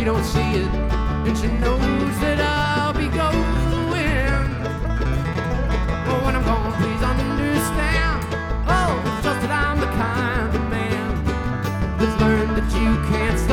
she don't see it, and she knows that I'll be going. Oh, when I'm gone, please understand. Oh, it's just that I'm the kind of man that's learned that you can't stand.